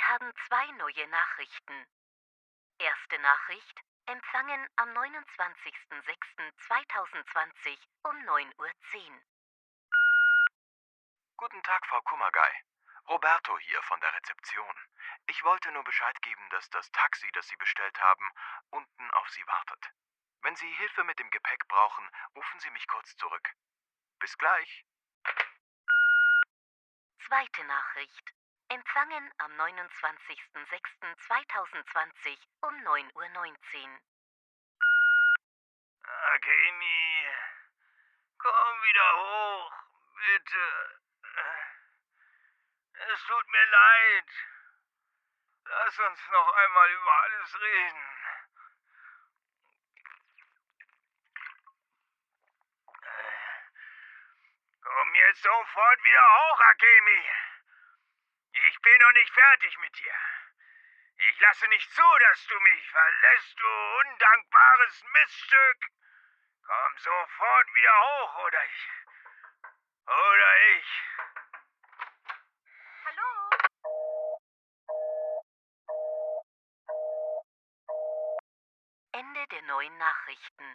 haben zwei neue Nachrichten. Erste Nachricht, empfangen am 29.06.2020 um 9:10 Uhr. Guten Tag, Frau Kummergei. Roberto hier von der Rezeption. Ich wollte nur Bescheid geben, dass das Taxi, das Sie bestellt haben, unten auf Sie wartet. Wenn Sie Hilfe mit dem Gepäck brauchen, rufen Sie mich kurz zurück. Bis gleich. Zweite Nachricht, empfangen am 29.06.2020 um 9:19 Uhr. Akemi, komm wieder hoch, bitte. Es tut mir leid. Lass uns noch einmal über alles reden. Komm jetzt sofort wieder hoch, Akemi. Ich bin noch nicht fertig mit dir. Ich lasse nicht zu, dass du mich verlässt, du undankbares Miststück. Komm sofort wieder hoch, oder ich. Hallo? Ende der neuen Nachrichten.